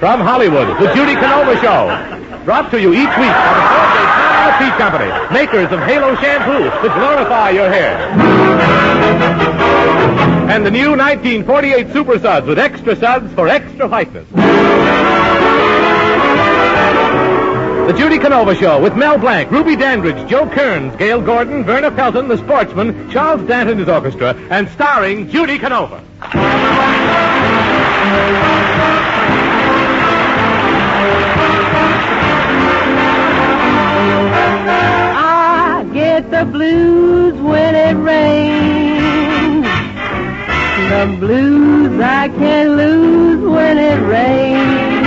From Hollywood, The Judy Canova Show. Brought to you each week by the Colgate Powder Teeth Company, makers of Halo Shampoo to glorify your hair. And the new 1948 Super Suds with extra suds for extra whiteness. The Judy Canova Show with Mel Blanc, Ruby Dandridge, Joe Kearns, Gail Gordon, Verna Felton, the Sportsman, Charles Dant and his orchestra, and starring Judy Canova. I get the blues when it rains. The blues I can't lose when it rains.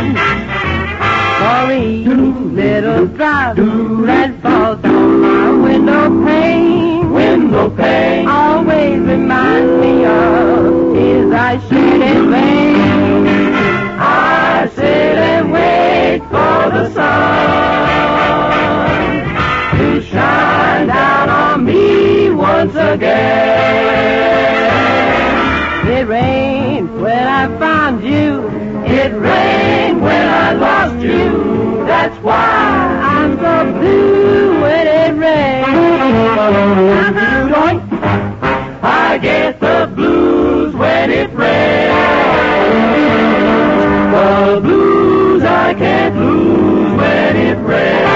For each little drop that falls on my window pane always reminds me of tears I shed in vain. I sit and wait for the sun to shine down on me once again. It rained when I found you. It rained when I lost you. That's why I'm so blue when it rains. I get the blues when it rains. The blues I can't lose when it rains.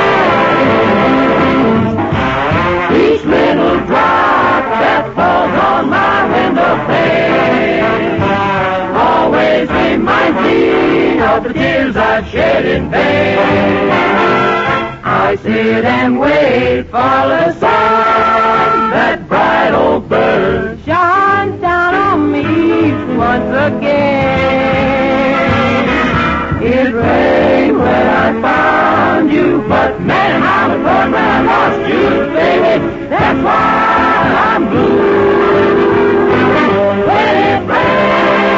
Each little drop that falls on my window pane always reminds me of the tears I've shed in vain. I sit and wait for the sun, that bright old bird shines down on me once again. It rained when I found you, but man, how it burned when I lost you, baby. That's why I'm blue when it rains.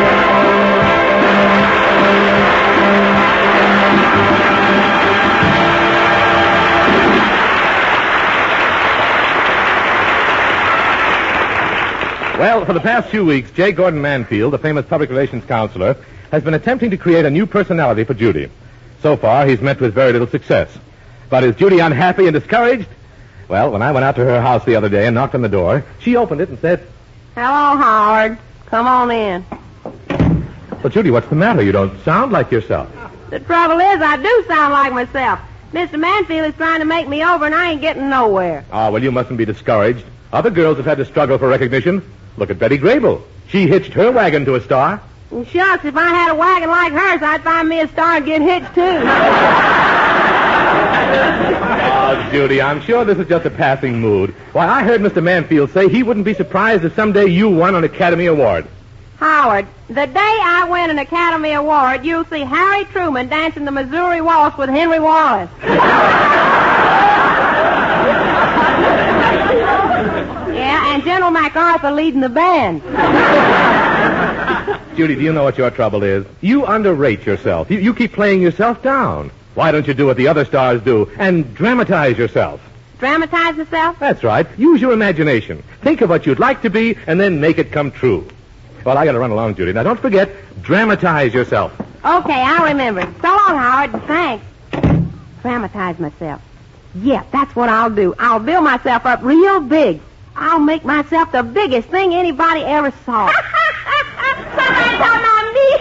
Well, for the past few weeks, J. Gordon Manfield, the famous public relations counselor, has been attempting to create a new personality for Judy. So far, he's met with very little success. But is Judy unhappy and discouraged? Well, when I went out to her house the other day and knocked on the door, she opened it and said, Hello, Howard. Come on in. Well, Judy, what's the matter? You don't sound like yourself. The trouble is, I do sound like myself. Mr. Manfield is trying to make me over, and I ain't getting nowhere. Ah, well, you mustn't be discouraged. Other girls have had to struggle for recognition. Look at Betty Grable. She hitched her wagon to a star. And shucks, if I had a wagon like hers, I'd find me a star and get hitched, too. Oh, Judy, I'm sure this is just a passing mood. Why, I heard Mr. Manfield say he wouldn't be surprised if someday you won an Academy Award. Howard, the day I win an Academy Award, you'll see Harry Truman dancing the Missouri Waltz with Henry Wallace. Yeah, and General MacArthur leading the band. Judy, do you know what your trouble is? You underrate yourself. You keep playing yourself down. Why don't you do what the other stars do and dramatize yourself? Dramatize myself? That's right. Use your imagination. Think of what you'd like to be and then make it come true. Well, I got to run along, Judy. Now, don't forget, dramatize yourself. Okay, I'll remember it. So long, Howard, and thanks. Dramatize myself. Yeah, that's what I'll do. I'll build myself up real big. I'll make myself the biggest thing anybody ever saw. Somebody's on me.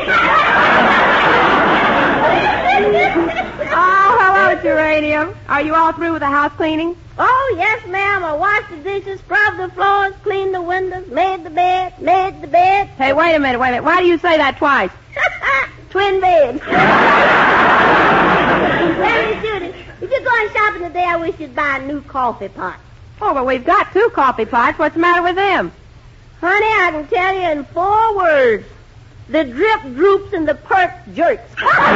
Oh, hello, Geranium. Are you all through with the house cleaning? Oh, yes, ma'am. I washed the dishes, scrubbed the floors, cleaned the windows, made the bed. Hey, wait a minute. Why do you say that twice? Twin beds. Hey, Miss Judy, if you're going shopping today, I wish you'd buy a new coffee pot. Oh, but we've got 2 coffee pots. What's the matter with them? Honey, I can tell you in 4 words. The drip droops and the perk jerks.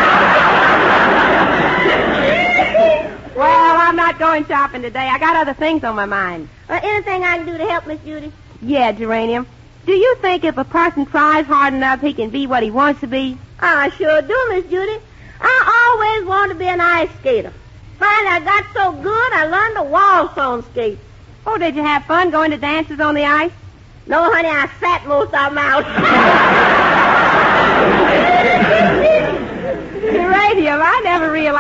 Well, I'm not going shopping today. I got other things on my mind. Anything I can do to help, Miss Judy? Yeah, Geranium. Do you think if a person tries hard enough, he can be what he wants to be? I sure do, Miss Judy. I always wanted to be an ice skater. Finally, I got so good, I learned to waltz on skates. Oh, did you have fun going to dances on the ice? No, honey, I sat most of them out.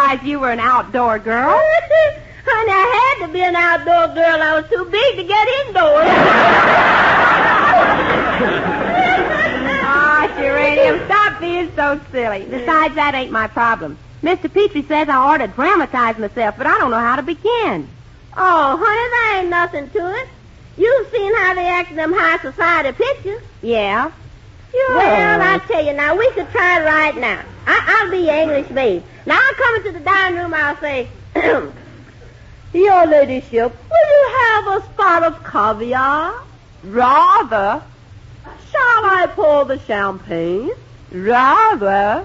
realize you were an outdoor girl. Honey, I had to be an outdoor girl. I was too big to get indoors. Geranium, stop being so silly. Besides, that ain't my problem. Mr. Petrie says I ought to dramatize myself, but I don't know how to begin. Oh, honey, there ain't nothing to it. You've seen how they act in them high society pictures. Yeah? Sure. Well, I tell you now, we could try it right now. I'll be your English maid. Now, I'll come into the dining room, I'll say, Your ladyship, will you have a spot of caviar? Rather. Shall I pour the champagne? Rather.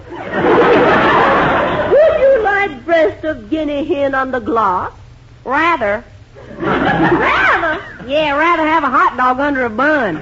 Would you like breast of guinea hen under glass? Rather. Rather? Yeah, rather have a hot dog under a bun.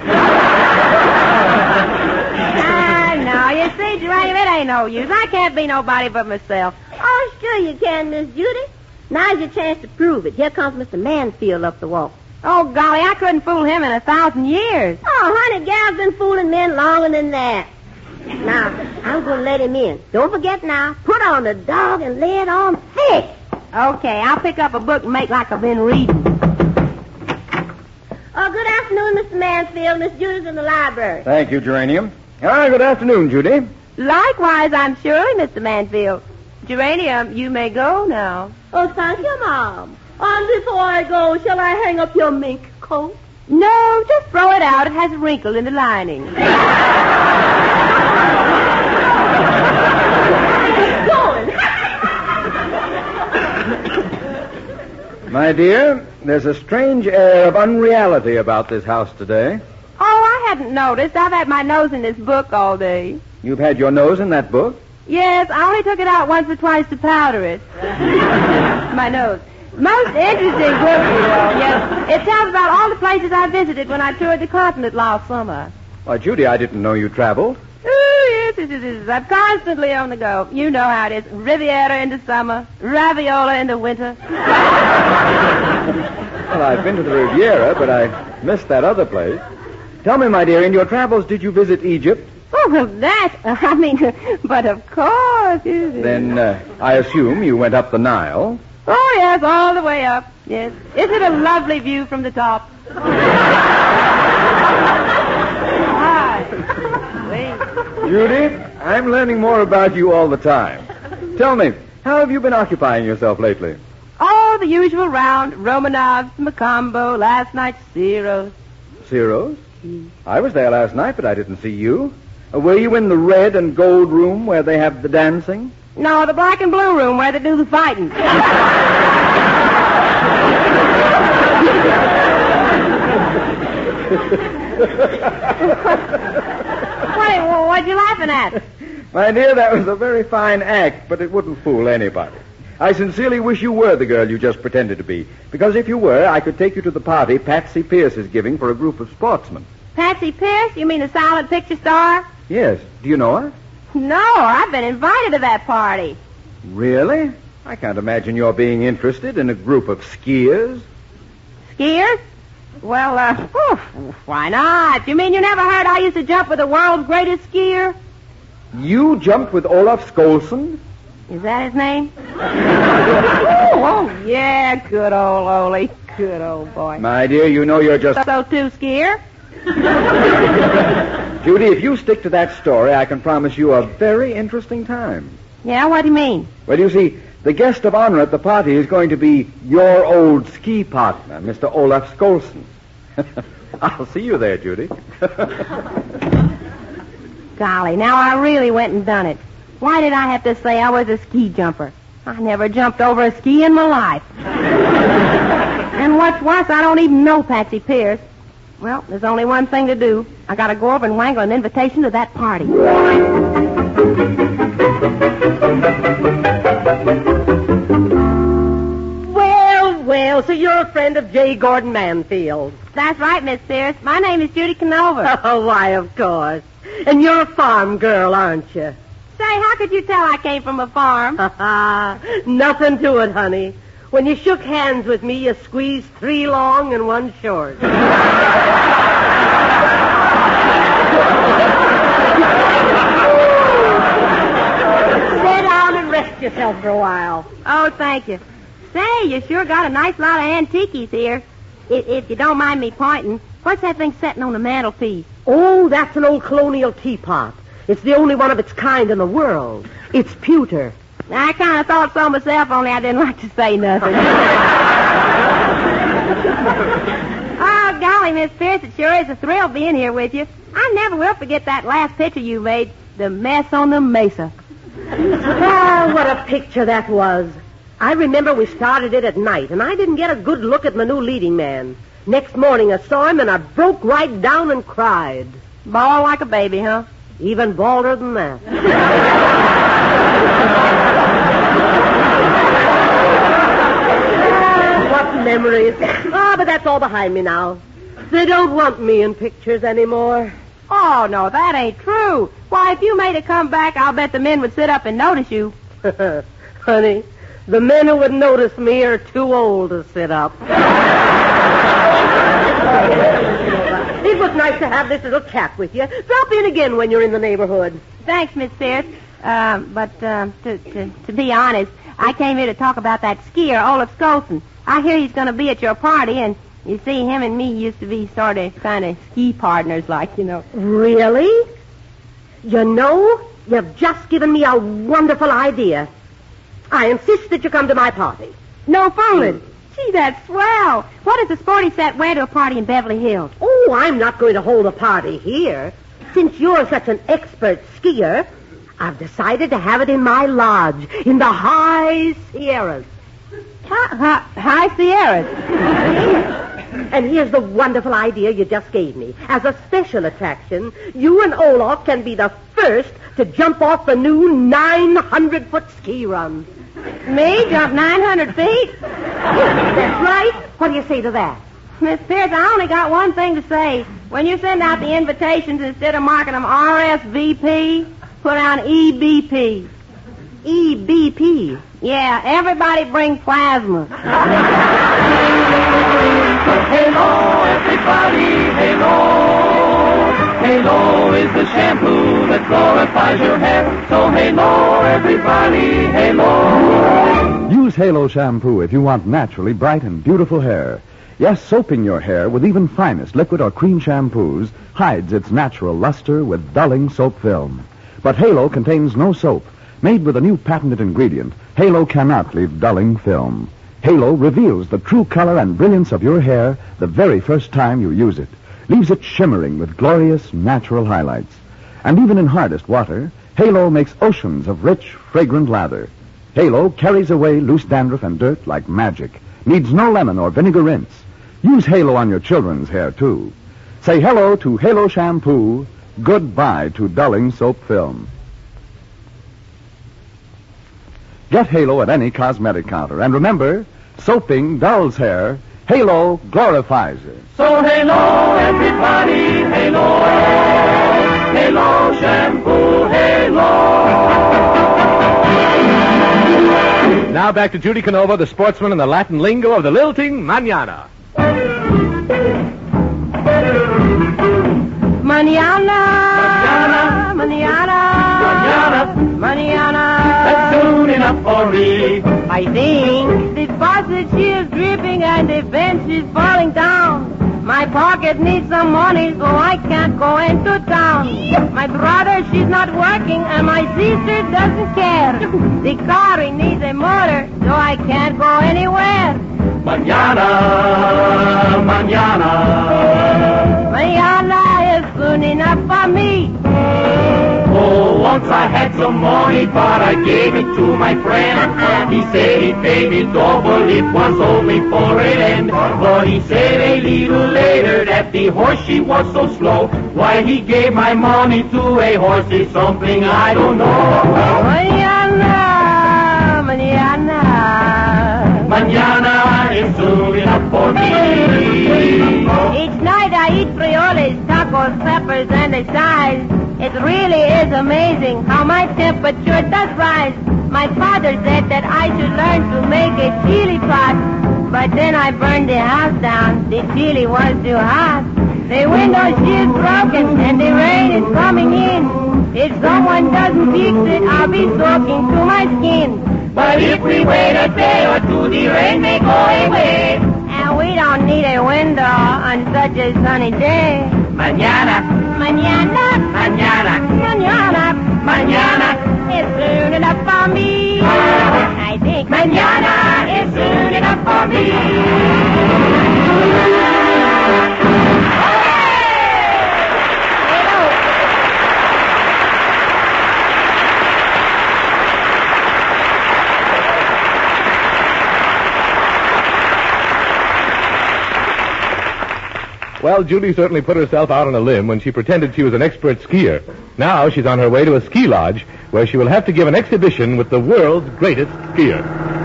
No, you see, Geranium, it ain't no use. I can't be nobody but myself. Oh, sure you can, Miss Judy. Now's your chance to prove it. Here comes Mr. Mansfield up the walk. Oh, golly, I couldn't fool him in 1,000 years. Oh, honey, gals been fooling men longer than that. Now, I'm going to let him in. Don't forget now, put on the dog and lay it on thick. Okay, I'll pick up a book and make like I've been reading. Oh, good afternoon, Mr. Mansfield. Miss Judy's in the library. Thank you, Geranium. Good afternoon, Judy. Likewise, I'm surely, Mr. Mansfield. Geranium, you may go now. Oh, thank you, Mom. And before I go, shall I hang up your mink coat? No, just throw it out. It has a wrinkle in the lining. My dear, there's a strange air of unreality about this house today. Oh, I hadn't noticed. I've had my nose in this book all day. You've had your nose in that book? Yes, I only took it out once or twice to powder it. My nose. Most interesting book, you know. Yes, it tells about all the places I visited when I toured the continent last summer. Why, Judy, I didn't know you traveled. Oh, yes. I'm constantly on the go. You know how it is. Riviera in the summer, Raviola in the winter. Well, I've been to the Riviera, but I missed that other place. Tell me, my dear, in your travels, did you visit Egypt? Oh, well, but of course. Then I assume you went up the Nile. Oh, yes, all the way up. Yes. Isn't it a lovely view from the top? Hi. Wait. Judy, I'm learning more about you all the time. Tell me, how have you been occupying yourself lately? Oh, the usual round. Romanovs, Macombo, last night's Ciro's. Ciro's? I was there last night, but I didn't see you. Were you in the red and gold room where they have the dancing? No, the black and blue room where they do the fighting. Wait, what you laughing at? My dear, that was a very fine act, but it wouldn't fool anybody. I sincerely wish you were the girl you just pretended to be, because if you were, I could take you to the party Patsy Pierce is giving for a group of sportsmen. Patsy Pierce? You mean the silent picture star? Yes. Do you know her? No, I've been invited to that party. Really? I can't imagine you're being interested in a group of skiers. Skiers? Well, why not? You mean you never heard I used to jump with the world's greatest skier? You jumped with Olaf Skolson? Is that his name? oh, yeah, good old Ole. Good old boy. My dear, you know you're just... So too, skier? Judy, if you stick to that story, I can promise you a very interesting time. Yeah, what do you mean? Well, you see, the guest of honor at the party is going to be your old ski partner, Mr. Olaf Skolson. I'll see you there, Judy. Golly, now I really went and done it. Why did I have to say I was a ski jumper? I never jumped over a ski in my life. And what's worse, I don't even know Patsy Pierce. Well, there's only one thing to do. I gotta go over and wangle an invitation to that party. Well, so you're a friend of J. Gordon Mansfield. That's right, Miss Pierce. My name is Judy Canova. Oh, why, of course. And you're a farm girl, aren't you? Say, how could you tell I came from a farm? Nothing to it, honey. When you shook hands with me, you squeezed 3 long and 1 short. Sit down and rest yourself, off for a while. Oh, thank you. Say, you sure got a nice lot of antiques here. If you don't mind me pointing, what's that thing sitting on the mantelpiece? Oh, that's an old colonial teapot. It's the only one of its kind in the world. It's pewter. I kind of thought so myself, only I didn't like to say nothing. Oh, golly, Miss Pierce, it sure is a thrill being here with you. I never will forget that last picture you made, the mess on the mesa. Oh, what a picture that was. I remember we started it at night, and I didn't get a good look at my new leading man. Next morning I saw him, and I broke right down and cried. Bald like a baby, huh? Even balder than that. What memories. Oh, but that's all behind me now. They don't want me in pictures anymore. Oh, no, that ain't true. Why, if you made a comeback, I'll bet the men would sit up and notice you. Honey, the men who would notice me are too old to sit up. It was nice to have this little chat with you. Drop in again when you're in the neighborhood. Thanks, Miss Pierce. But to be honest, I came here to talk about that skier, Olaf Skolson. I hear he's going to be at your party, and you see, him and me used to be sort of kind of ski partners, like, you know. Really? You know, you've just given me a wonderful idea. I insist that you come to my party. No fooling. Gee, that's swell. What if the sporty set went to a party in Beverly Hills? Oh, I'm not going to hold a party here. Since you're such an expert skier, I've decided to have it in my lodge in the High Sierras. High Sierras? And here's the wonderful idea you just gave me. As a special attraction, you and Olaf can be the first to jump off the new 900-foot ski run. Me? Jump 900 feet? That's right. What do you say to that? Miss Pierce, I only got one thing to say. When you send out the invitations, instead of marking them RSVP, put on EBP. EBP? Yeah, everybody bring plasma. Halo, everybody, Halo. Halo is the shampoo that glorifies your hair. So Halo, everybody, Halo. Use Halo shampoo if you want naturally bright and beautiful hair. Yes, soaping your hair with even finest liquid or cream shampoos hides its natural luster with dulling soap film. But Halo contains no soap. Made with a new patented ingredient, Halo cannot leave dulling film. Halo reveals the true color and brilliance of your hair the very first time you use it. Leaves it shimmering with glorious natural highlights. And even in hardest water, Halo makes oceans of rich, fragrant lather. Halo carries away loose dandruff and dirt like magic. Needs no lemon or vinegar rinse. Use Halo on your children's hair, too. Say hello to Halo shampoo, goodbye to dulling soap film. Get Halo at any cosmetic counter. And remember, soaping dulls hair, Halo glorifies it. So Halo, everybody, Halo. Halo shampoo, Halo. Now back to Judy Canova, the sportsman, and the Latin lingo of the lilting manana. Manana, manana, manana. That's soon enough for me. I think the faucet, she is dripping and the bench is falling down. My pocket needs some money, so I can't go into town. My brother, she's not working, and my sister doesn't care. The car, it needs a motor, so I can't go anywhere. Mañana, mañana. Mañana is soon enough for me. Oh, once I had some money, but I gave it to my friend. He said he'd pay me double, it was only for an end. But he said a little later that the horse, she was so slow. Why he gave my money to a horse is something I don't know. Mañana, mañana. Mañana is soon enough for me. Each night I eat frijoles, tacos, peppers, and a size. It really is amazing how my temperature does rise. My father said that I should learn to make a chili pot. But then I burned the house down. The chili was too hot. The window is broken and the rain is coming in. If someone doesn't fix it, I'll be soaking to my skin. But if we wait a day or two, the rain may go away. And we don't need a window on such a sunny day. Mañana, Mañana, mañana, mañana, mañana. it's soon enough for me. I think Mañana is soon enough for me. Well, Judy certainly put herself out on a limb when she pretended she was an expert skier. Now she's on her way to a ski lodge where she will have to give an exhibition with the world's greatest skier.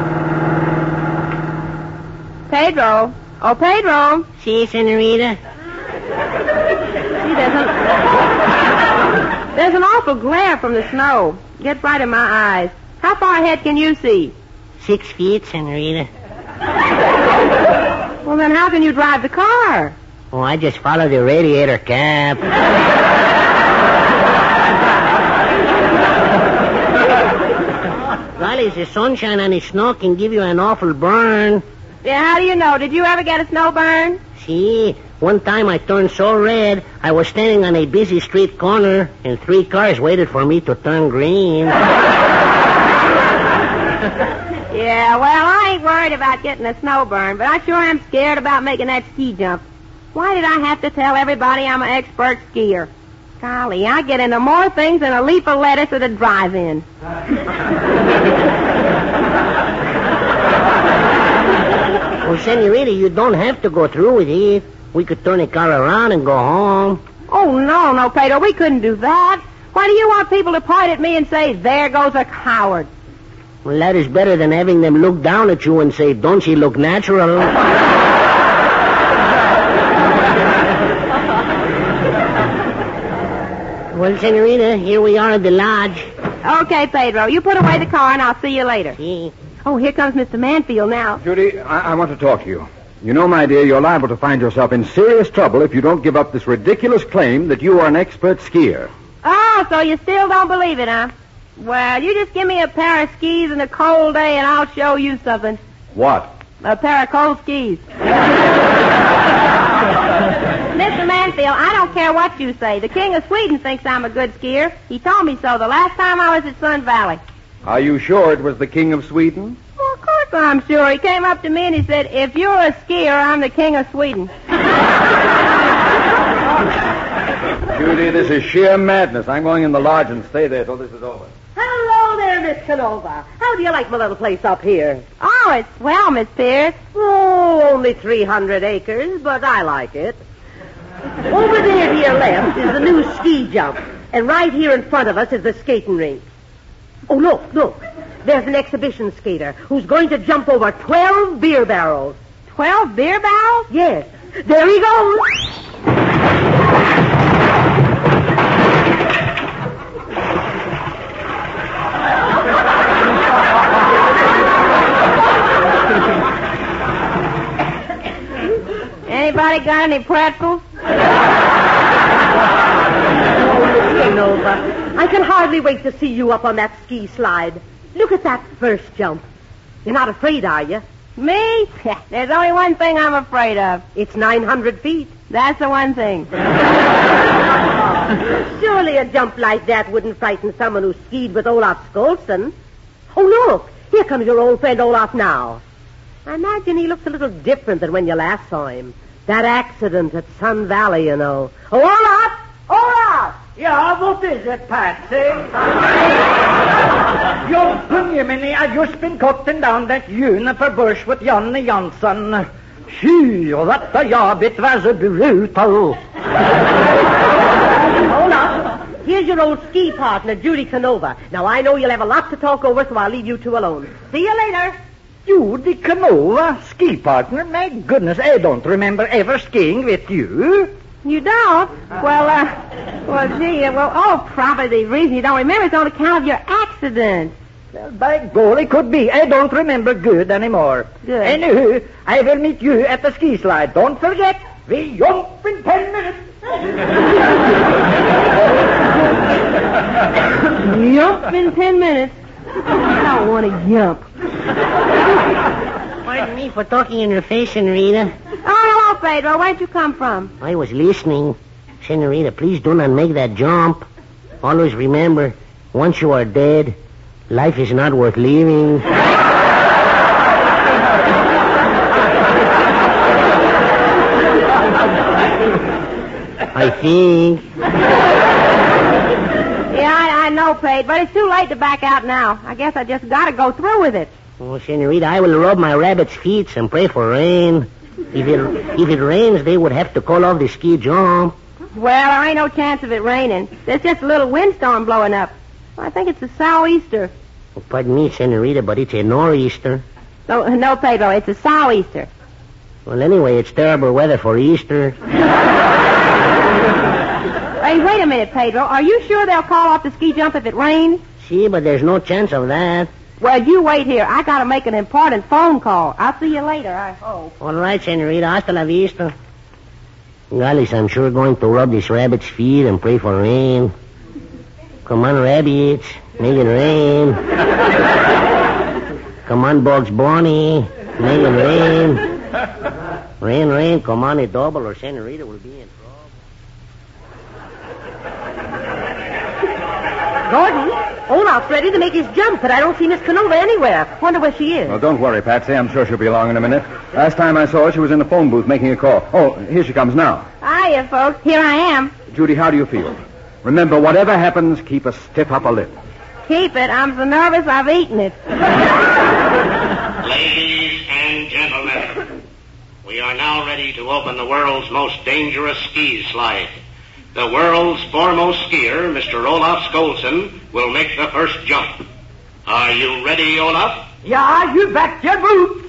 Pedro. Oh, Pedro. Si, senorita. See, there's an awful glare from the snow. Gets right in my eyes. How far ahead can you see? 6 feet, senorita. Well, then how can you drive the car? Oh, I just follow the radiator cap. Golly, the sunshine and the snow can give you an awful burn. Yeah, how do you know? Did you ever get a snow burn? See, one time I turned so red, I was standing on a busy street corner, and 3 cars waited for me to turn green. Yeah, well, I ain't worried about getting a snow burn, but I sure am scared about making that ski jump. Why did I have to tell everybody I'm an expert skier? Golly, I get into more things than a leaf of lettuce at a drive-in. Well, senorita, you don't have to go through with it. We could turn the car around and go home. Oh, no, Pedro, we couldn't do that. Why do you want people to point at me and say, there goes a coward? Well, that is better than having them look down at you and say, don't she look natural? Well, senorita, here we are at the lodge. Okay, Pedro, you put away the car and I'll see you later. See? Oh, here comes Mr. Manfield now. Judy, I want to talk to you. You know, my dear, you're liable to find yourself in serious trouble if you don't give up this ridiculous claim that you are an expert skier. Oh, so you still don't believe it, huh? Well, you just give me a pair of skis and a cold day and I'll show you something. What? A pair of cold skis. Mr. Manfield, I don't care what you say. The King of Sweden thinks I'm a good skier. He told me so the last time I was at Sun Valley. Are you sure it was the King of Sweden? Well, of course I'm sure. He came up to me and he said, if you're a skier, I'm the King of Sweden. Judy, this is sheer madness. I'm going in the lodge and stay there till this is over. Hello there, Miss Canova. How do you like my little place up here? Oh, it's swell, Miss Pierce. Oh, only 300 acres, but I like it. Over there to your left is the new ski jump, and right here in front of us is the skating rink. Oh, look. There's an exhibition skater who's going to jump over 12 beer barrels. 12 beer barrels? Yes. There he goes. Anybody got any pretzels? Nova, I can hardly wait to see you up on that ski slide. Look at that first jump. You're not afraid, are you? Me? There's only one thing I'm afraid of. It's 900 feet. That's the one thing. Surely a jump like that wouldn't frighten someone who skied with Olaf Skålson. Oh, look. Here comes your old friend Olaf now. I imagine he looks a little different than when you last saw him. That accident at Sun Valley, you know. Oh, Olaf! Olaf! Ja, what is it, Patsy? Jumpen, Jiminy, I just been cutting down that juniper bush with Johnny Johnson. Phew, what a job, it was brutal. Olaf, here's your old ski partner, Judy Canova. Now, I know you'll have a lot to talk over, so I'll leave you two alone. See you later. Judy Canova, ski partner? My goodness, I don't remember ever skiing with you. You don't? Probably the reason you don't remember is on account of your accident. Well, by golly, could be. I don't remember good anymore. Good. Anywho, I will meet you at the ski slide. Don't forget, we jump in 10 minutes. Yup, in 10 minutes. I don't want to jump. Pardon me for talking in your face, Senorita. Oh, hello, Pedro. Where'd you come from? I was listening. Senorita, please do not make that jump. Always remember, once you are dead, life is not worth living. I think. Yeah, I know, Pete, but it's too late to back out now. I guess I just got to go through with it. Oh, Senorita, I will rub my rabbit's feet and pray for rain. If it rains, they would have to call off the ski jump. Well, there ain't no chance of it raining. There's just a little windstorm blowing up. I think it's a sou'easter. Oh, pardon me, Senorita, but it's a nor'easter. No, Pedro, it's a sou'easter. Well, anyway, it's terrible weather for Easter. Hey, wait a minute, Pedro. Are you sure they'll call off the ski jump if it rains? See, but there's no chance of that. Well, you wait here. I got to make an important phone call. I'll see you later, I hope. All right, Senorita. Hasta la vista. Golly, I'm sure going to rub this rabbit's feet and pray for rain. Come on, rabbits. Make it rain. Come on, Bugs Bunny. Make it rain. Rain, rain. Come on, a double or Senorita will be in trouble. Gordon, Olaf's ready to make his jump, but I don't see Miss Canova anywhere. Wonder where she is. Well, don't worry, Patsy. I'm sure she'll be along in a minute. Last time I saw her, she was in the phone booth making a call. Oh, here she comes now. Hiya, folks. Here I am. Judy, how do you feel? Remember, whatever happens, keep a stiff upper lip. Keep it. I'm so nervous I've eaten it. Ladies and gentlemen, we are now ready to open the world's most dangerous ski slide. The world's foremost skier, Mr. Olaf Skålson, will make the first jump. Are you ready, Olaf? Yeah, you bet your boots.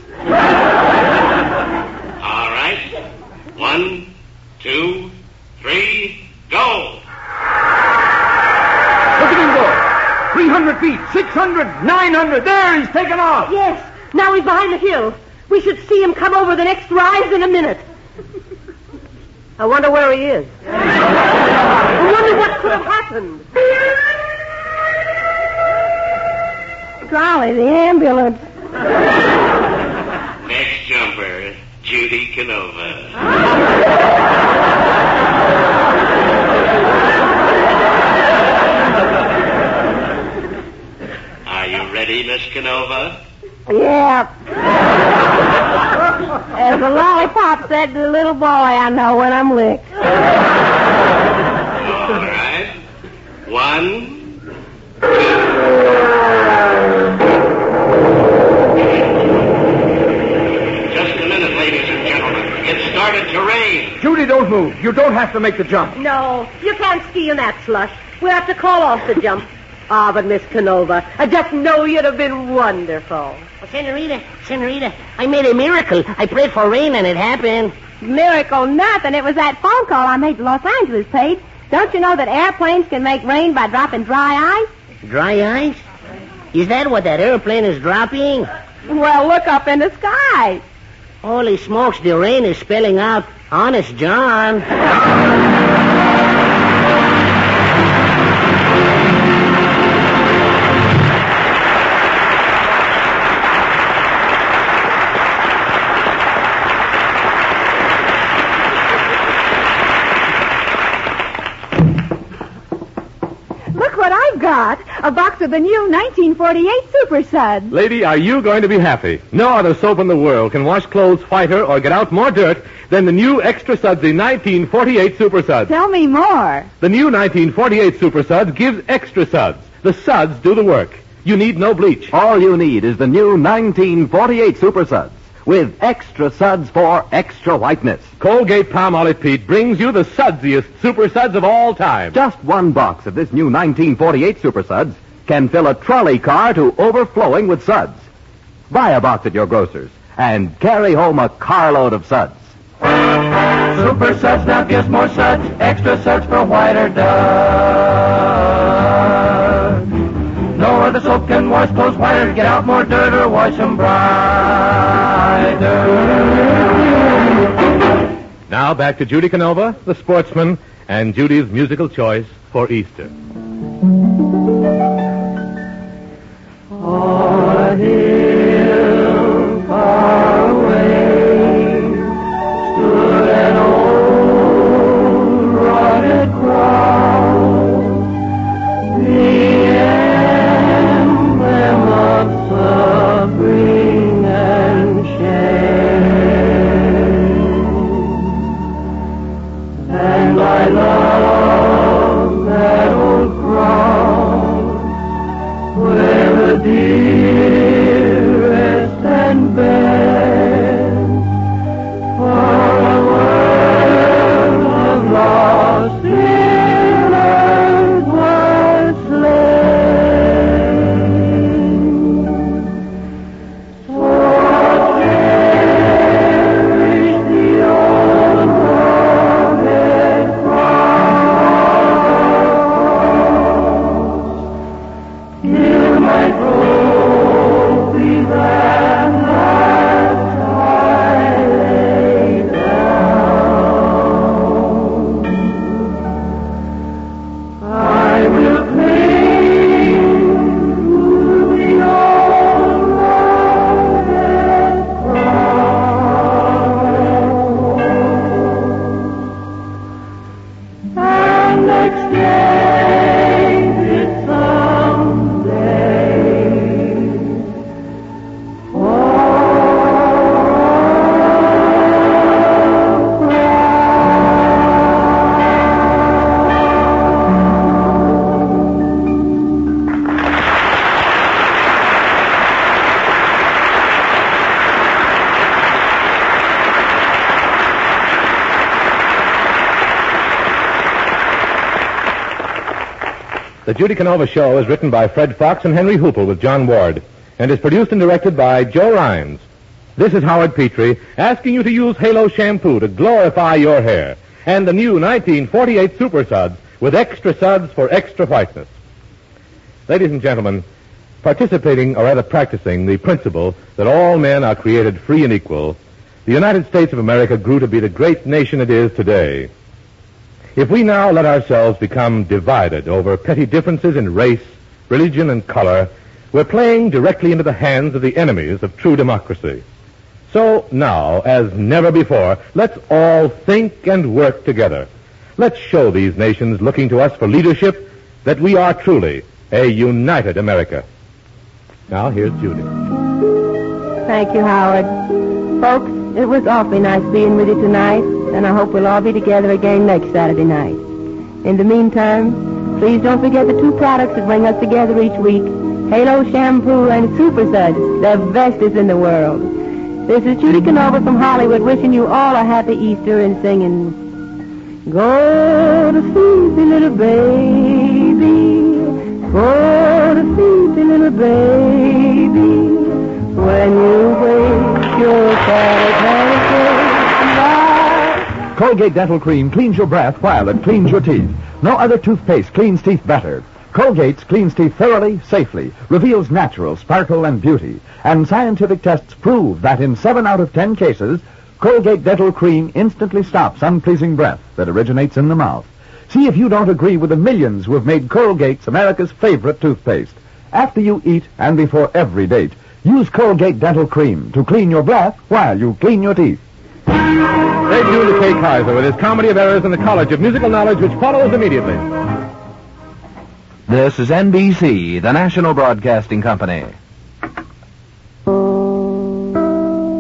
All right. 1, 2, 3, go! Look at him go. 300 feet, 600, 900. There, he's taken off. Yes, now he's behind the hill. We should see him come over the next rise in a minute. I wonder where he is. I wonder what could have happened. Golly, the ambulance. Next jumper, Judy Canova. Are you ready, Miss Canova? Yeah. As the lollipop said to the little boy, I know when I'm licked. All right. 1, 2. Just a minute, ladies and gentlemen. It started to rain. Judy, don't move. You don't have to make the jump. No, you can't ski in that slush. We'll have to call off the jump. Ah, but Miss Canova, I just know you'd have been wonderful. Oh, Senorita, I made a miracle. I prayed for rain and it happened. Miracle nothing. It was that phone call I made to Los Angeles, Pete. Don't you know that airplanes can make rain by dropping dry ice? Dry ice? Is that what that airplane is dropping? Well, look up in the sky. Holy smokes, the rain is spelling out Honest John. Got a box of the new 1948 Super Suds. Lady, are you going to be happy? No other soap in the world can wash clothes whiter or get out more dirt than the new Extra Sudsy 1948 Super Suds. Tell me more. The new 1948 Super Suds gives extra suds. The suds do the work. You need no bleach. All you need is the new 1948 Super Suds with extra suds for extra whiteness. Colgate Palmolive Pete brings you the sudsiest Super Suds of all time. Just one box of this new 1948 Super Suds can fill a trolley car to overflowing with suds. Buy a box at your grocer's and carry home a carload of suds. Super Suds now gives more suds, extra suds for whiter duck. No other soap can wash clothes whiter, get out more dirt, or wash them brighter. Now back to Judy Canova, the sportsman, and Judy's musical choice for Easter. The Judy Canova Show is written by Fred Fox and Henry Hoople with John Ward and is produced and directed by Joe Rhimes. This is Howard Petrie asking you to use Halo shampoo to glorify your hair and the new 1948 Super Suds with extra suds for extra whiteness. Ladies and gentlemen, participating or rather practicing the principle that all men are created free and equal, the United States of America grew to be the great nation it is today. If we now let ourselves become divided over petty differences in race, religion, and color, we're playing directly into the hands of the enemies of true democracy. So now, as never before, let's all think and work together. Let's show these nations looking to us for leadership that we are truly a united America. Now, here's Judy. Thank you, Howard. Folks, it was awfully nice being with you tonight, and I hope we'll all be together again next Saturday night. In the meantime, please don't forget the two products that bring us together each week, Halo Shampoo and Super Suds, the bestest in the world. This is Judy Canova from Hollywood wishing you all a happy Easter and singing, go to sleep, little baby, go to sleep, little baby, when you wake your Colgate Dental Cream cleans your breath while it cleans your teeth. No other toothpaste cleans teeth better. Colgate's cleans teeth thoroughly, safely, reveals natural sparkle and beauty. And scientific tests prove that in 7 out of 10 cases, Colgate Dental Cream instantly stops unpleasing breath that originates in the mouth. See if you don't agree with the millions who have made Colgate's America's favorite toothpaste. After you eat and before every date, use Colgate Dental Cream to clean your breath while you clean your teeth. Stay tuned to Kay Kaiser with his Comedy of Errors and the College of Musical Knowledge, which follows immediately. This is NBC, the National Broadcasting Company.